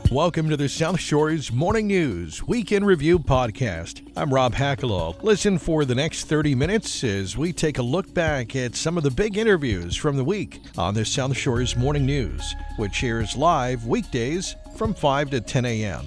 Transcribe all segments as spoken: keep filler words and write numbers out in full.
Welcome to the South Shore's Morning News Weekend Review Podcast. I'm Rob Hackalaw. Listen for the next thirty minutes as we take a look back at some of the big interviews from the week on the South Shore's Morning News, which airs live weekdays from five to ten a.m.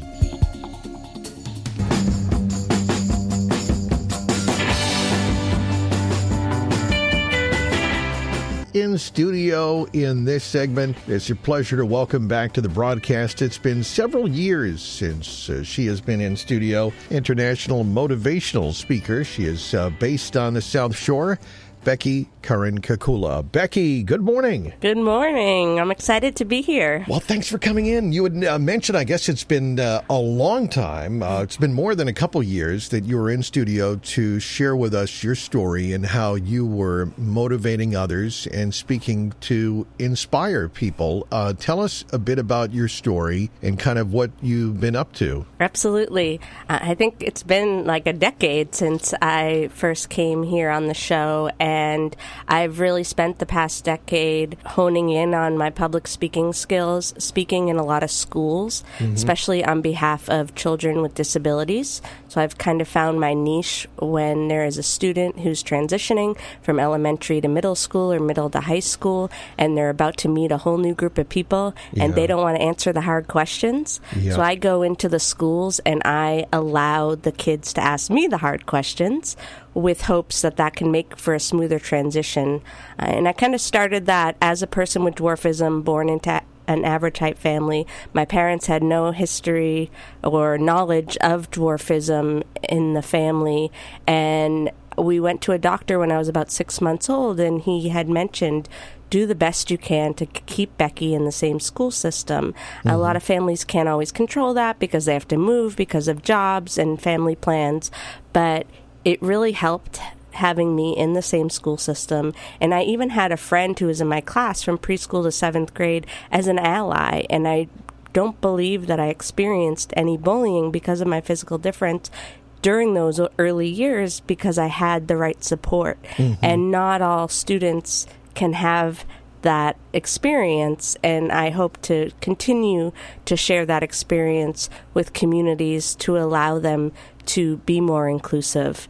In studio in this segment, it's a pleasure to welcome back to the broadcast. It's been several years since uh, she has been in studio. International motivational speaker. She is uh, based on the South Shore. Becky Curran-Kekula. Becky, good morning. Good morning. I'm excited to be here. Well, thanks for coming in. You had uh, mentioned, I guess it's been uh, a long time. Uh, it's been more than a couple years that you were in studio to share with us your story and how you were motivating others and speaking to inspire people. Uh, tell us a bit about your story and kind of what you've been up to. Absolutely. Uh, I think it's been like a decade since I first came here on the show, and I've really spent the past decade honing in on my public speaking skills, speaking in a lot of schools, mm-hmm. especially on behalf of children with disabilities. So I've kind of found my niche when there is a student who's transitioning from elementary to middle school or middle to high school, and they're about to meet a whole new group of people, yeah. and they don't want to answer the hard questions. Yeah. So I go into the schools and I allow the kids to ask me the hard questions, with hopes that that can make for a smoother transition. Uh, and I kind of started that as a person with dwarfism, born into an average height family. My parents had no history or knowledge of dwarfism in the family, and we went to a doctor when I was about six months old, and he had mentioned, do the best you can to keep Becky in the same school system. Mm-hmm. A lot of families can't always control that because they have to move because of jobs and family plans, but it really helped having me in the same school system. And I even had a friend who was in my class from preschool to seventh grade as an ally. And I don't believe that I experienced any bullying because of my physical difference during those early years because I had the right support. Mm-hmm. And not all students can have that experience, and I hope to continue to share that experience with communities to allow them to be more inclusive.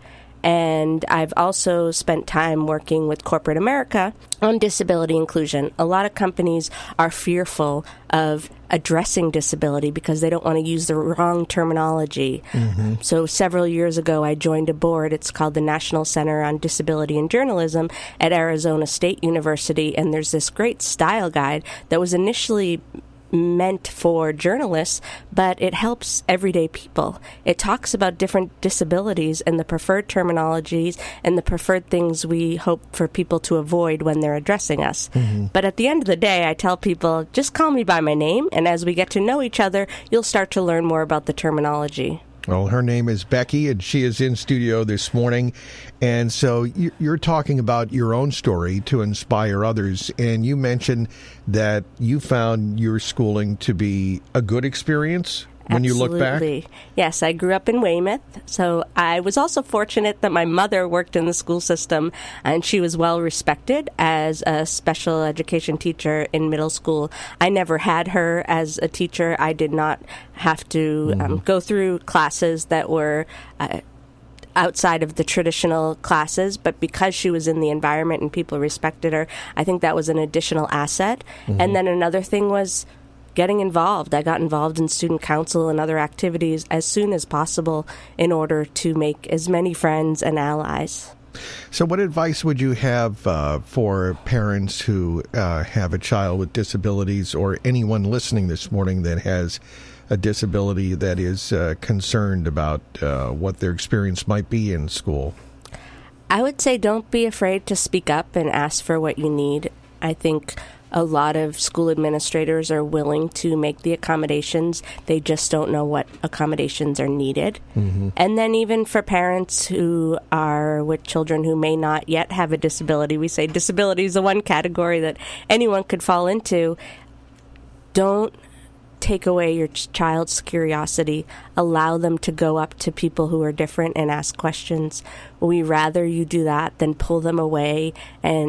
And I've also spent time working with corporate America on disability inclusion. A lot of companies are fearful of addressing disability because they don't want to use the wrong terminology. Mm-hmm. So several years ago, I joined a board. It's called the National Center on Disability and Journalism at Arizona State University. And there's this great style guide that was initially meant for journalists, but it helps everyday people. It talks about different disabilities and the preferred terminologies and the preferred things we hope for people to avoid when they're addressing us. Mm-hmm. But at the end of the day, I tell people, just call me by my name, and as we get to know each other, you'll start to learn more about the terminology. Well, her name is Becky, and she is in studio this morning. And so you're talking about your own story to inspire others. And you mentioned that you found your schooling to be a good experience when Absolutely. You look back? Yes, I grew up in Weymouth, so I was also fortunate that my mother worked in the school system, and she was well respected as a special education teacher in middle school. I never had her as a teacher. I did not have to mm-hmm. um, go through classes that were uh, outside of the traditional classes, but because she was in the environment and people respected her, I think that was an additional asset. Mm-hmm. And then another thing was getting involved. I got involved in student council and other activities as soon as possible in order to make as many friends and allies. So what advice would you have uh, for parents who uh, have a child with disabilities, or anyone listening this morning that has a disability that is uh, concerned about uh, what their experience might be in school? I would say don't be afraid to speak up and ask for what you need. I think a lot of school administrators are willing to make the accommodations. They just don't know what accommodations are needed. Mm-hmm. And then even for parents who are with children who may not yet have a disability, we say disability is the one category that anyone could fall into. Don't take away your ch- child's curiosity. Allow them to go up to people who are different and ask questions. We rather you do that than pull them away and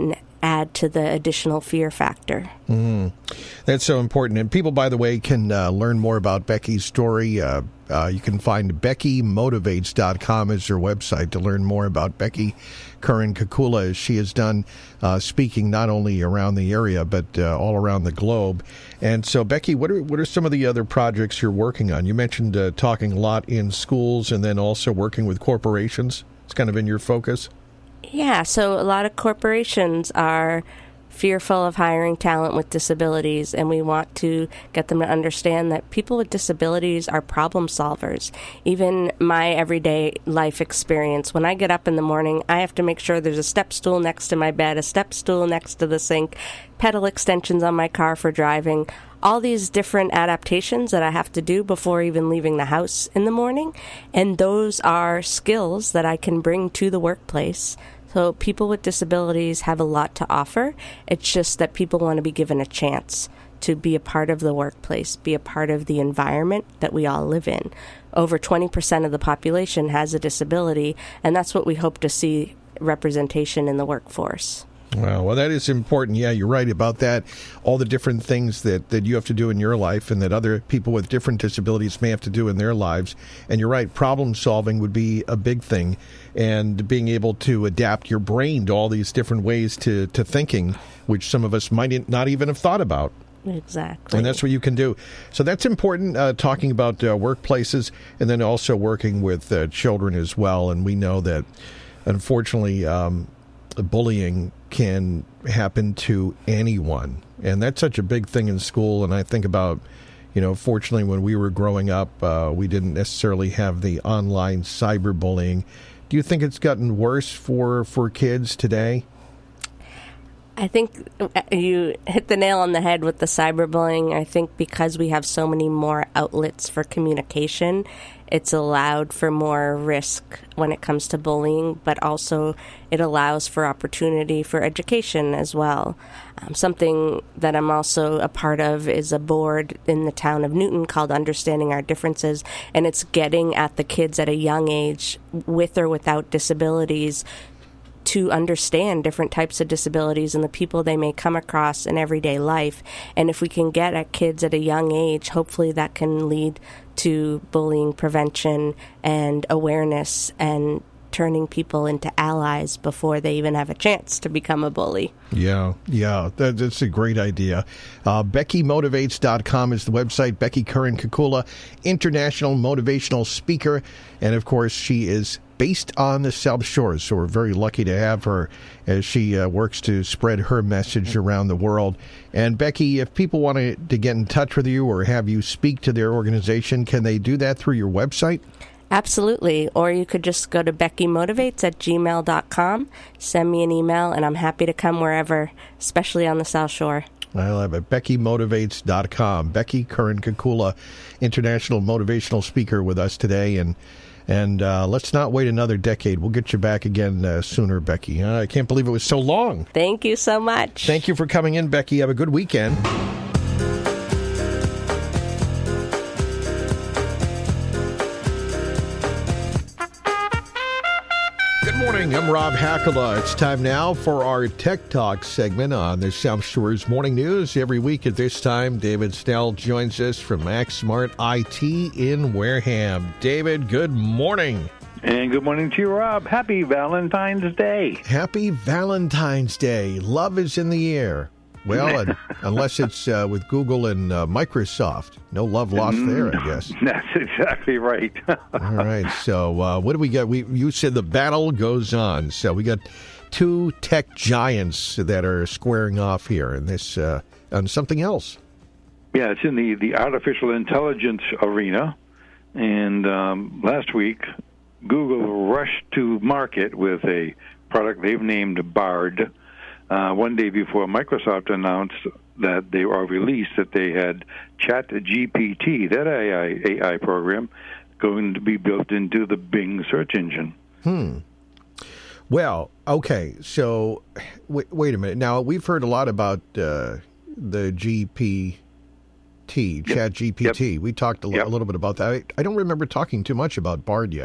add to the additional fear factor. Mm. That's so important. And people, by the way, can uh, learn more about Becky's story. Uh, uh, you can find Becky Motivates dot com as her website to learn more about Becky Curran-Kukula, as she has done uh, speaking not only around the area, but uh, all around the globe. And so, Becky, what are what are some of the other projects you're working on? You mentioned uh, talking a lot in schools and then also working with corporations. It's kind of in your focus. Yeah, so a lot of corporations are fearful of hiring talent with disabilities, and we want to get them to understand that people with disabilities are problem solvers. Even my everyday life experience, when I get up in the morning, I have to make sure there's a step stool next to my bed, a step stool next to the sink, pedal extensions on my car for driving, all these different adaptations that I have to do before even leaving the house in the morning. And those are skills that I can bring to the workplace. So people with disabilities have a lot to offer. It's just that people want to be given a chance to be a part of the workplace, be a part of the environment that we all live in. Over twenty percent of the population has a disability, and that's what we hope to see representation in the workforce. Wow. Well, that is important. Yeah, you're right about that. All the different things that, that you have to do in your life and that other people with different disabilities may have to do in their lives. And you're right, problem solving would be a big thing. And being able to adapt your brain to all these different ways to, to thinking, which some of us might not even have thought about. Exactly. And that's what you can do. So that's important, uh, talking about uh, workplaces and then also working with uh, children as well. And we know that, unfortunately, um, bullying can happen to anyone. And that's such a big thing in school. And I think about, you know, fortunately, when we were growing up, uh, we didn't necessarily have the online cyberbullying. Do you think it's gotten worse for, for kids today? I think you hit the nail on the head with the cyberbullying. I think because we have so many more outlets for communication, it's allowed for more risk when it comes to bullying, but also it allows for opportunity for education as well. Um, something that I'm also a part of is a board in the town of Newton called Understanding Our Differences, and it's getting at the kids at a young age, with or without disabilities, to understand different types of disabilities and the people they may come across in everyday life. And if we can get at kids at a young age, hopefully that can lead to bullying prevention and awareness and turning people into allies before they even have a chance to become a bully. Yeah, yeah, that, that's a great idea. Uh, Becky Motivates dot com is the website. Becky Curran-Kukula, international motivational speaker. And, of course, she is based on the South Shores, so we're very lucky to have her as she uh, works to spread her message around the world. And, Becky, if people want to, to get in touch with you or have you speak to their organization, can they do that through your website? Absolutely. Or you could just go to Becky Motivates at gmail dot com, send me an email, and I'm happy to come wherever, especially on the South Shore. I love it. Becky Motivates dot com. Becky Curran-Kukula, international motivational speaker with us today. And and uh, let's not wait another decade. We'll get you back again uh, sooner, Becky. Uh, I can't believe it was so long. Thank you so much. Thank you for coming in, Becky. Have a good weekend. I'm Rob Hakala. It's time now for our Tech Talk segment on the South Shores Morning News. Every week at this time, David Snell joins us from MaxSmart I T in Wareham. David, good morning. And good morning to you, Rob. Happy Valentine's Day. Happy Valentine's Day. Love is in the air. Well, unless it's uh, with Google and uh, Microsoft. No love lost there, I guess. That's exactly right. All right. So uh, what do we got? We You said the battle goes on. So we got two tech giants that are squaring off here in this uh, on something else. Yeah, it's in the, the artificial intelligence arena. And um, last week, Google rushed to market with a product they've named Bard. Uh, one day before Microsoft announced that they are released that they had ChatGPT, that A I, A I program, going to be built into the Bing search engine. Hmm. Well, okay. So, wait, wait a minute. Now, we've heard a lot about uh, the G P T, yep. ChatGPT. Yep. We talked a, l- yep. a little bit about that. I, I don't remember talking too much about Bard yet.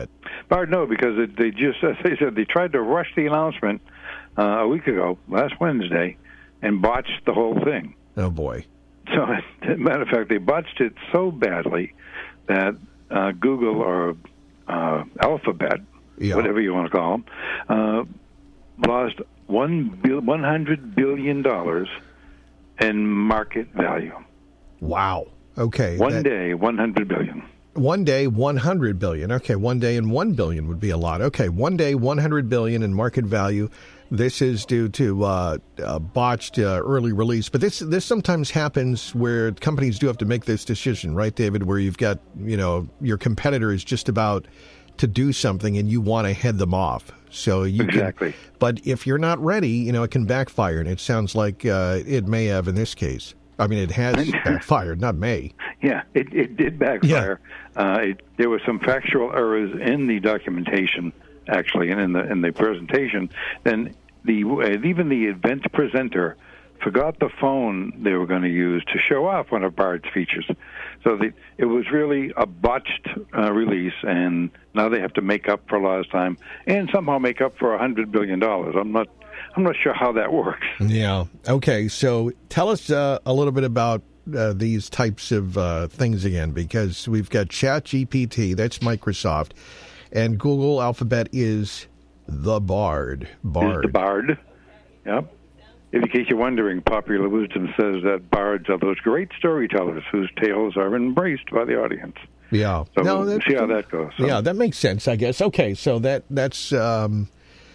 Bard, no, because it, they just, as they said, they tried to rush the announcement uh, a week ago, last Wednesday, and botched the whole thing. Oh, boy. So, as a matter of fact, they botched it so badly that uh, Google or uh, Alphabet, yeah. whatever you want to call them, uh, lost one bil- one hundred billion dollars in market value. Wow. Okay. One that, day, one hundred billion dollars. One day, one hundred billion dollars. Okay, one day and one billion dollars would be a lot. Okay, one day, one hundred billion dollars in market value. This is due to uh, uh, botched uh, early release. But this this sometimes happens where companies do have to make this decision, right, David, where you've got, you know, your competitor is just about to do something and you want to head them off. So you exactly. Can, but if you're not ready, you know, it can backfire. And it sounds like uh, it may have in this case. I mean, it has backfired, not may. Yeah, it, it did backfire. Yeah. Uh, it, there were some factual errors in the documentation, actually, and in the in the presentation. Then the uh, even the event presenter forgot the phone they were going to use to show off one of Bard's features. So the, it was really a botched uh, release, and now they have to make up for lost time and somehow make up for a hundred billion dollars. I'm not. I'm not sure how that works. Yeah. Okay. So tell us uh, a little bit about uh, these types of uh, things again, because we've got ChatGPT, that's Microsoft, and Google Alphabet is the Bard. Bard. Is the Bard. Yep. In case you're wondering, popular wisdom says that bards are those great storytellers whose tales are embraced by the audience. Yeah. So no, we'll see how that goes. So. Yeah, that makes sense, I guess. Okay, so that that's um,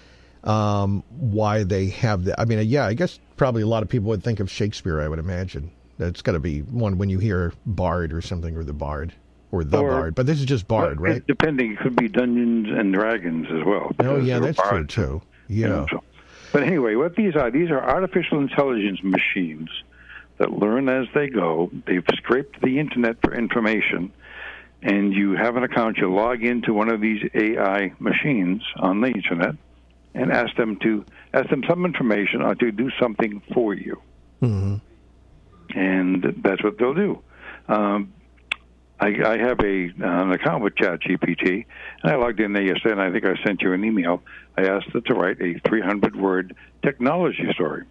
um, why they have that. I mean, yeah, I guess probably a lot of people would think of Shakespeare, I would imagine. That's got to be one when you hear Bard or something, or the Bard, or the or, Bard. But this is just Bard, well, right? Depending, it could be Dungeons and Dragons as well. Oh, yeah, that's true, too. Yeah. You know, so. But anyway, what these are, these are artificial intelligence machines that learn as they go. They've scraped the Internet for information, and you have an account. You log into one of these A I machines on the Internet and ask them to ask them some information or to do something for you. Mm-hmm. And that's what they'll do. Um, I, I have a uh, an account with ChatGPT, and I logged in there yesterday, and I think I sent you an email. I asked it to write a three hundred word technology story.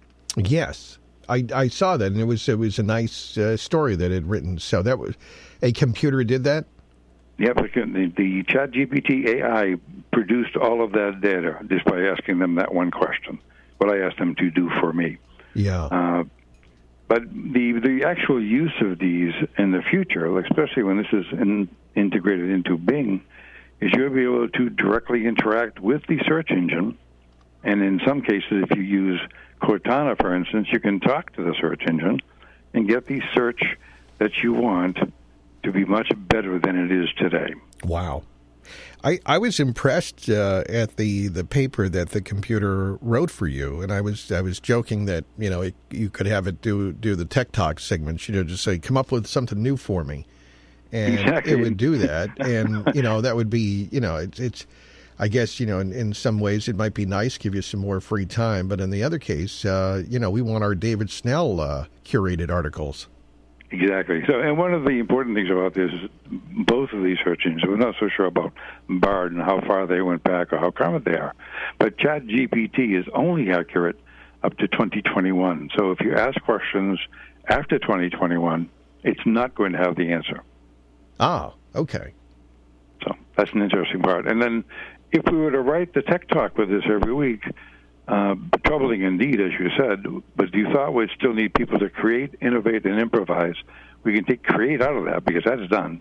Yes, I, I saw that, and it was it was a nice uh, story that it had written. So that was a computer did that? Yep, the, the ChatGPT A I produced all of that data just by asking them that one question, what I asked them to do for me. Yeah. Uh, But the the actual use of these in the future, especially when this is in, integrated into Bing, is you'll be able to directly interact with the search engine. And in some cases, if you use Cortana, for instance, you can talk to the search engine and get the search that you want to be much better than it is today. Wow. I, I was impressed uh, at the, the paper that the computer wrote for you, and I was I was joking that you know it, you could have it do do the Tech Talk segments, you know, just say come up with something new for me, and exactly. It would do that, and you know that would be you know it's it's I guess you know in, in some ways it might be nice, give you some more free time, but in the other case, uh, you know we want our David Snell uh, curated articles. Exactly. So, and one of the important things about this is both of these search engines, we're not so sure about Bard and how far they went back or how current they are, but ChatGPT is only accurate up to twenty twenty-one. So if you ask questions after twenty twenty-one, it's not going to have the answer. Ah, okay. So that's an interesting part. And then if we were to write the Tech Talk with this every week, Uh, troubling indeed, as you said, but you thought we'd still need people to create, innovate, and improvise. We can take create out of that because that's done.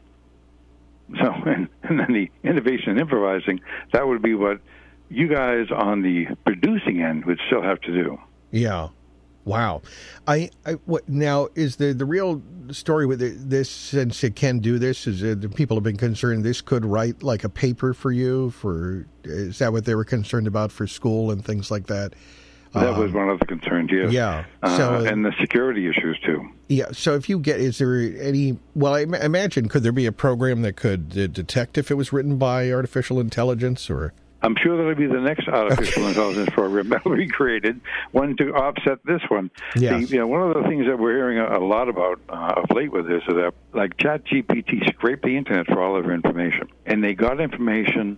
So, and, and then the innovation and improvising, that would be what you guys on the producing end would still have to do. Yeah. Wow. I, I what now is the the real story with it, this, since it can do this, is uh, the people have been concerned this could write like a paper for you for, is that what they were concerned about for school and things like that? That um, was one of the concerns, yes. Yeah. So, uh, and the security issues too. Yeah. So if you get, is there any, well, I imagine, could there be a program that could uh, detect if it was written by artificial intelligence or? I'm sure that'll be the next artificial intelligence program that will be created, one to offset this one. Yes. The, you know, one of the things that we're hearing a, a lot about uh, of late with this is that, like, ChatGPT scraped the Internet for all of our information. And they got information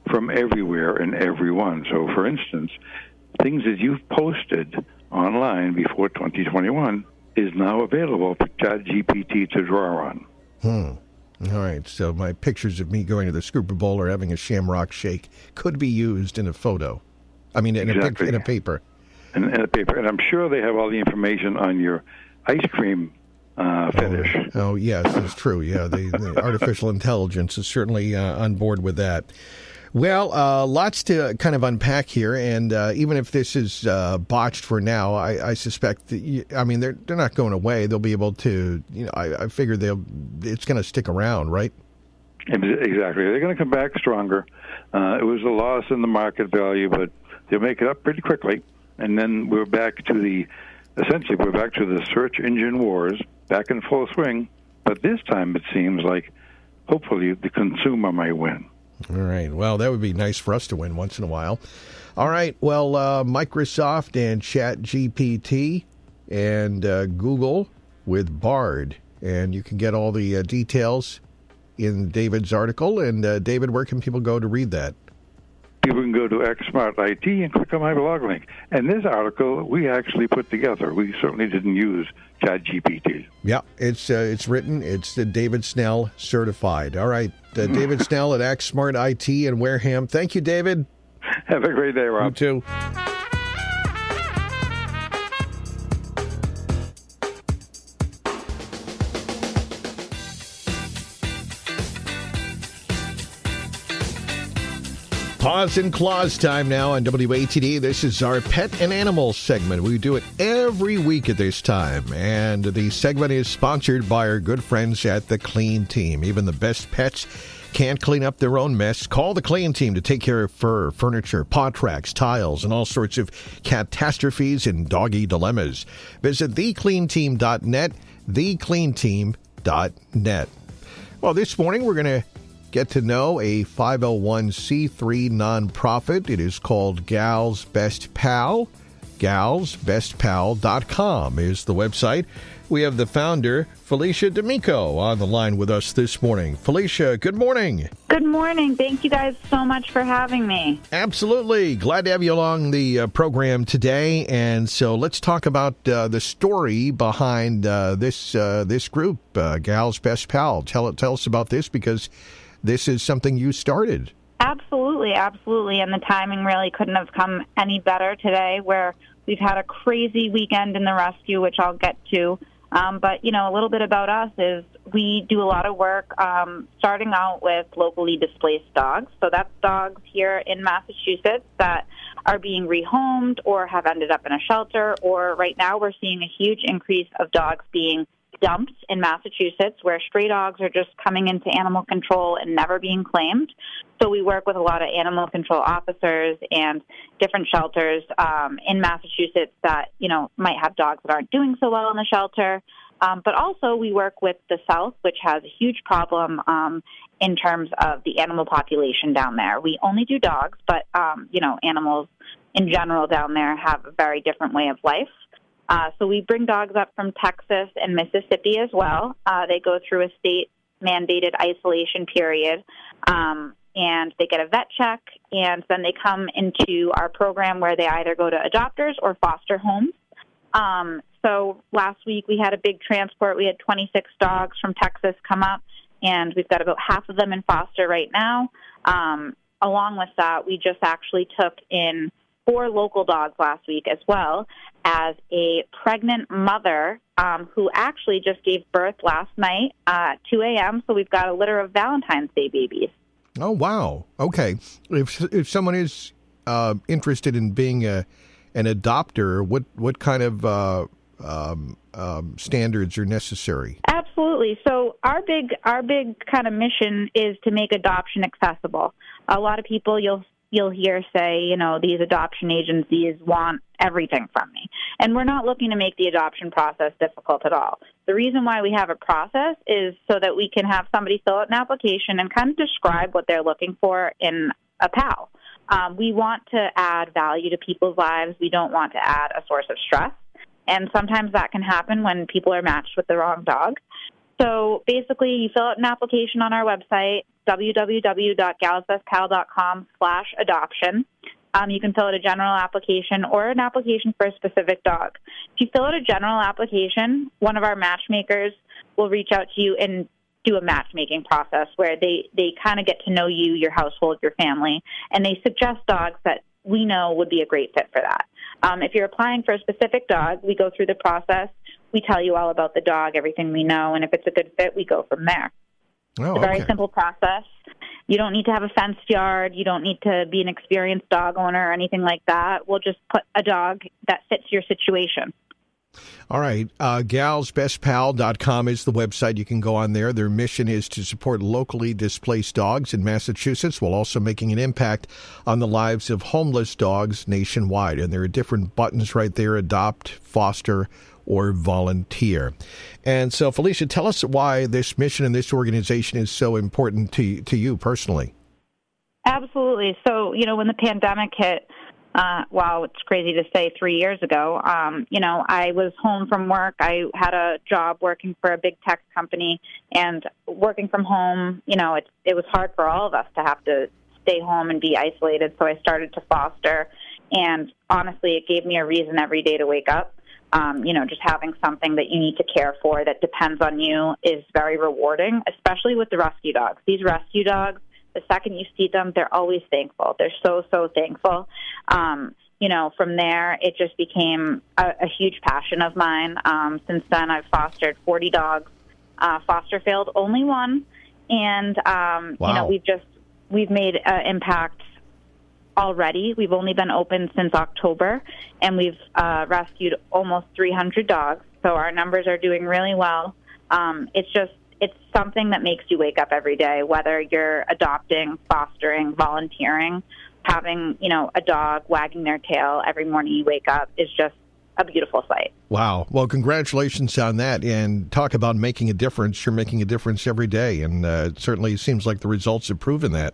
from everywhere and everyone. So, for instance, things that you've posted online before twenty twenty-one is now available for ChatGPT to draw on. Hmm. All right, so my pictures of me going to the Super Bowl or having a Shamrock Shake could be used in a photo. I mean, in, exactly. a, in a paper. In, in a paper. And I'm sure they have all the information on your ice cream uh, fetish. Oh, oh, yes, it's true. Yeah, the, the artificial intelligence is certainly uh, on board with that. Well, uh, lots to kind of unpack here, and uh, even if this is uh, botched for now, I, I suspect that you, I mean they're they're not going away. They'll be able to, you know, I, I figure they'll it's going to stick around, right? Exactly, they're going to come back stronger. Uh, it was a loss in the market value, but they'll make it up pretty quickly, and then we're back to the essentially we're back to the search engine wars, back in full swing. But this time it seems like hopefully the consumer might win. All right. Well, that would be nice for us to win once in a while. All right. Well, uh, Microsoft and ChatGPT and uh, Google with Bard. And you can get all the uh, details in David's article. And, uh, David, where can people go to read that? People can go to X Smart I T and click on my blog link. And this article we actually put together. We certainly didn't use ChatGPT. Yeah, it's uh, it's written. It's the David Snell certified. All right, uh, David Snell at X Smart I T in Wareham. Thank you, David. Have a great day, Rob. You too. Paws and Claws time now on W A T D. This is our Pet and Animal segment. We do it every week at this time. And the segment is sponsored by our good friends at The Clean Team. Even the best pets can't clean up their own mess. Call The Clean Team to take care of fur, furniture, paw tracks, tiles, and all sorts of catastrophes and doggy dilemmas. Visit the clean team dot net, the clean team dot net. Well, this morning we're going to get to know a five oh one c three nonprofit. It is called Gal's Best Pal. gals best pal dot com is the website. We have the founder, Felicia D'Amico, on the line with us this morning. Felicia, good morning. Good morning. Thank you guys so much for having me. Absolutely. Glad to have you along the uh, program today. And so let's talk about uh, the story behind uh, this uh, this group, uh, Gal's Best Pal. Tell, tell us about this, because this is something you started. Absolutely, absolutely. And the timing really couldn't have come any better today, where we've had a crazy weekend in the rescue, which I'll get to. Um, but, you know, a little bit about us is we do a lot of work um, starting out with locally displaced dogs. So that's dogs here in Massachusetts that are being rehomed or have ended up in a shelter. Or right now we're seeing a huge increase of dogs being dumped in Massachusetts, where stray dogs are just coming into animal control and never being claimed. So we work with a lot of animal control officers and different shelters um, in Massachusetts that, you know, might have dogs that aren't doing so well in the shelter. Um, but also we work with the South, which has a huge problem um, in terms of the animal population down there. We only do dogs, but, um, you know, animals in general down there have a very different way of life. Uh, so we bring dogs up from Texas and Mississippi as well. Uh, they go through a state-mandated isolation period, um, and they get a vet check, and then they come into our program where they either go to adopters or foster homes. Um, so last week we had a big transport. We had twenty-six dogs from Texas come up, and we've got about half of them in foster right now. Um, along with that, we just actually took in four local dogs last week as well as a pregnant mother um, who actually just gave birth last night uh, at two a.m. So we've got a litter of Valentine's Day babies. Oh, wow. Okay. If if someone is uh, interested in being a an adopter, what, what kind of uh, um, um, standards are necessary? Absolutely. So our big our big kind of mission is to make adoption accessible. A lot of people you'll You'll hear say, you know, these adoption agencies want everything from me. And we're not looking to make the adoption process difficult at all. The reason why we have a process is so that we can have somebody fill out an application and kind of describe what they're looking for in a pal. Um, we want to add value to people's lives. We don't want to add a source of stress. And sometimes that can happen when people are matched with the wrong dog. So basically, you fill out an application on our website. w w w dot gals best pal dot com slash adoption. Um, you can fill out a general application or an application for a specific dog. If you fill out a general application, one of our matchmakers will reach out to you and do a matchmaking process where they, they kind of get to know you, your household, your family, and they suggest dogs that we know would be a great fit for that. Um, if you're applying for a specific dog, we go through the process. We tell you all about the dog, everything we know, and if it's a good fit, we go from there. Oh, it's a very okay. simple process. You don't need to have a fenced yard. You don't need to be an experienced dog owner or anything like that. We'll just put a dog that fits your situation. All right. Uh, gals best pal dot com is the website. You can go on there. Their mission is to support locally displaced dogs in Massachusetts while also making an impact on the lives of homeless dogs nationwide. And there are different buttons right there: adopt, foster, or volunteer. And so, Felicia, tell us why this mission and this organization is so important to, to you personally. Absolutely. So, you know, when the pandemic hit, Uh, wow, it's crazy to say three years ago. Um, you know, I was home from work. I had a job working for a big tech company, and working from home, you know, it, it was hard for all of us to have to stay home and be isolated. So I started to foster, and honestly, it gave me a reason every day to wake up. Um, you know, just having something that you need to care for that depends on you is very rewarding, especially with the rescue dogs. These rescue dogs, the second you see them, they're always thankful. They're so, so thankful. Um, you know, from there, it just became a, a huge passion of mine. Um, since then, I've fostered forty dogs. Uh, foster failed only one. And, um, wow. you know, we've just, we've made an impact already. We've only been open since October, and we've uh, rescued almost three hundred dogs. So our numbers are doing really well. Um, it's just, it's something that makes you wake up every day, whether you're adopting, fostering, volunteering, having, you know, a dog wagging their tail every morning you wake up is just a beautiful sight. Wow. Well, congratulations on that. And talk about making a difference. You're making a difference every day. And uh, it certainly seems like the results have proven that.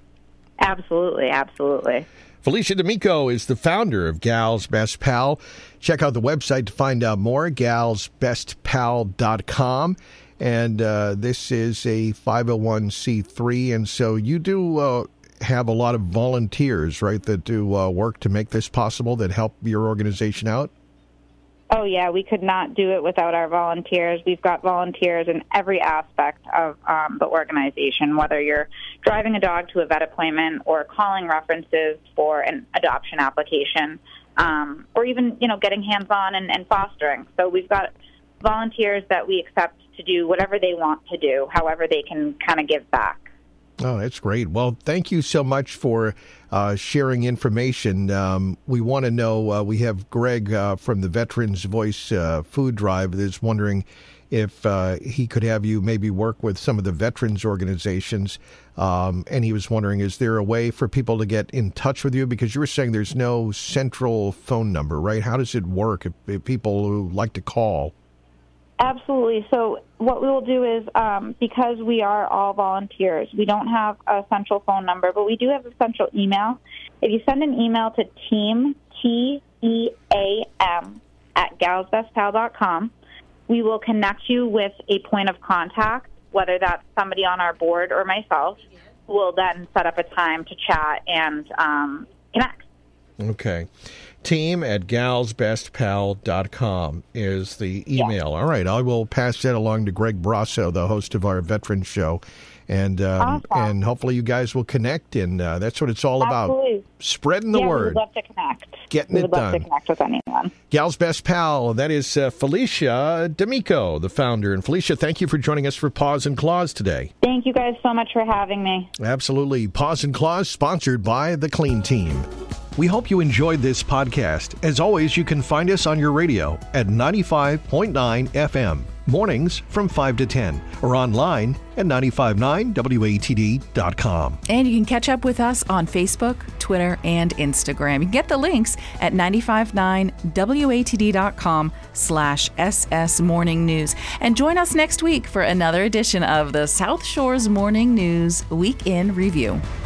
Absolutely. Absolutely. Felicia D'Amico is the founder of Gals Best Pal. Check out the website to find out more, gals best pal dot com. And uh, this is a five oh one c three, and so you do uh, have a lot of volunteers, right, that do uh, work to make this possible, that help your organization out? Oh, yeah, we could not do it without our volunteers. We've got volunteers in every aspect of um, the organization, whether you're driving a dog to a vet appointment or calling references for an adoption application, um, or even, you know, getting hands-on and, and fostering. So we've got volunteers that we accept to do whatever they want to do, however they can kind of give back. Oh, that's great. Well, thank you so much for uh, sharing information. Um, we want to know, uh, we have Greg uh, from the Veterans Voice uh, Food Drive that's wondering if uh, he could have you maybe work with some of the veterans organizations. Um, and he was wondering, is there a way for people to get in touch with you? Because you were saying there's no central phone number, right? How does it work if, if people who like to call? Absolutely. So what we will do is, um, because we are all volunteers, we don't have a central phone number, but we do have a central email. If you send an email to team, T E A M, at gals best pal dot com, we will connect you with a point of contact, whether that's somebody on our board or myself, who will then set up a time to chat and um, connect. Okay. Team at gals best pal dot com is the email. Yeah. All right. I will pass that along to Greg Brasso, the host of our Veterans Show. And um, awesome. and hopefully you guys will connect. And uh, that's what it's all Absolutely. about. Spreading the yeah, word. We would love to connect. Getting we it would done. love to connect with anyone. Gals Best Pal, that is uh, Felicia D'Amico, the founder. And Felicia, thank you for joining us for Paws and Claws today. Thank you guys so much for having me. Absolutely. Paws and Claws, sponsored by the Clean Team. We hope you enjoyed this podcast. As always, you can find us on your radio at ninety-five point nine F M, mornings from five to ten, or online at nine five nine W A T D dot com. And you can catch up with us on Facebook, Twitter, and Instagram. You can get the links at nine five nine W A T D dot com slash S S Morning News. And join us next week for another edition of the South Shores Morning News Week in Review.